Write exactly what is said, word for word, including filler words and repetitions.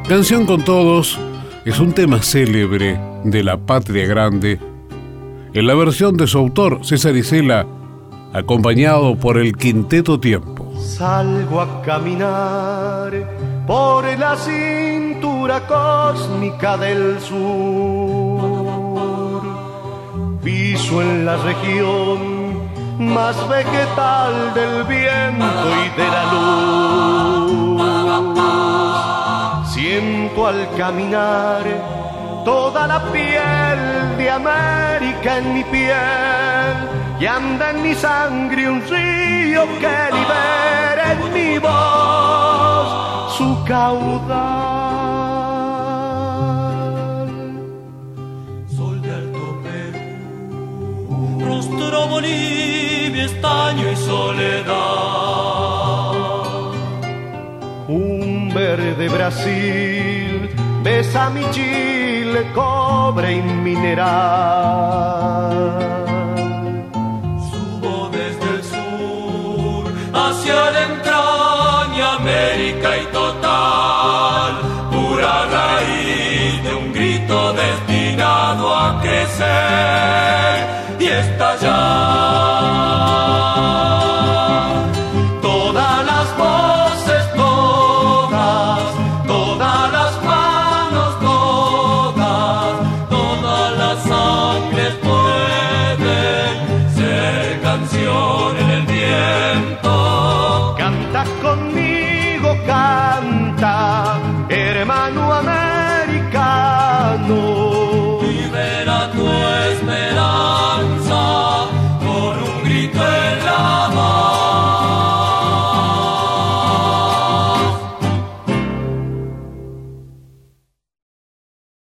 Canción con Todos es un tema célebre de la Patria Grande, en la versión de su autor, César Isela, acompañado por el Quinteto Tiempo. Salgo a caminar por la cintura cósmica del sur, piso en la región más vegetal del viento y de la luz. Siento al caminar toda la piel de América en mi piel, y anda en mi sangre un río que libera en mi voz su caudal. Sol de Alto Perú, rostro Bolivia, estaño y soledad. Un verde Brasil besa mi Chile, cobre y mineral. Hacia la entraña, América y total, pura raíz de un grito destinado a crecer y estallar. Todas las voces, todas, todas las manos, todas, todas las sangres pueden ser canción en el viento. Canta conmigo, canta, hermano americano. Libera tu esperanza con un grito en la